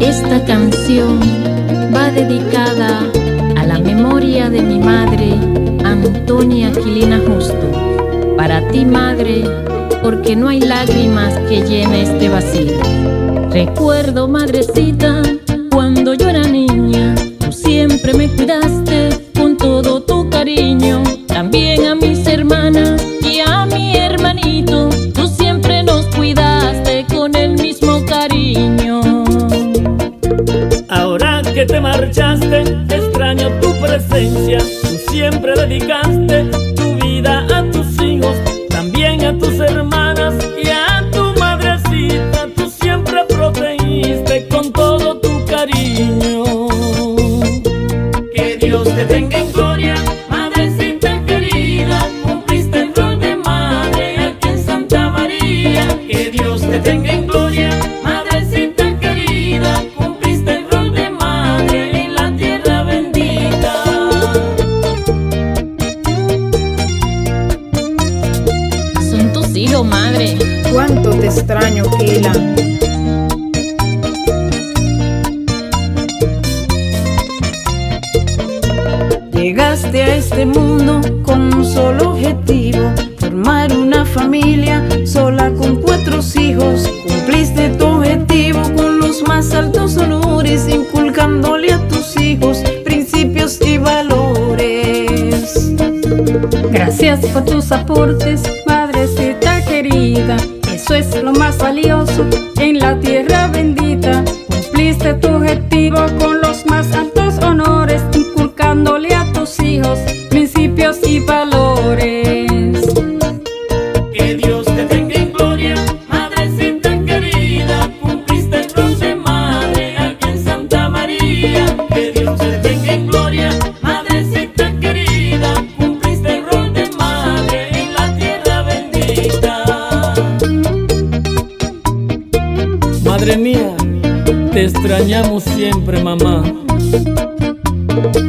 Esta canción va dedicada a la memoria de mi madre, Antonia Aquilina Justo. Para ti, madre, porque no hay lágrimas que llene este vacío. Recuerdo, madrecita, cuando yo era niña, tú siempre me cuidaste con todo tu cariño. También a mis hermanas y a mi hermanito, tú siempre nos cuidaste con el mismo cariño. Ahora que te marchaste, extraño tu presencia. Tú siempre dedicaste tu vida a tus hijos, también a tus hermanas y a tu madrecita. Tú siempre protegiste con todo tu cariño. Que Dios te tenga en gloria, madrecita querida. Cumpliste el rol de madre aquí en Santa María. Que Dios te tenga en gloria, madrecita querida. Cumpliste el rol de madre en la tierra bendita. Son tus hijos, madre. Cuánto te extraño, Kela. Llegaste a este mundo con un solo objetivo: formar una familia sola con 4 hijos. Cumpliste tu objetivo con los más altos honores, inculcándole a tus hijos principios y valores. Gracias por tus aportes, madrecita querida. Eso es lo más valioso en la tierra bendita. Cumpliste tu objetivo con los más altos honores, inculcándole a tus hijos principios y valores. Que Dios te tenga en gloria, madrecita querida. Cumpliste el rol de madre aquí en Santa María. Que Dios te tenga en gloria, madrecita querida. Cumpliste el rol de madre en la tierra bendita. Madre mía, te extrañamos siempre, mamá.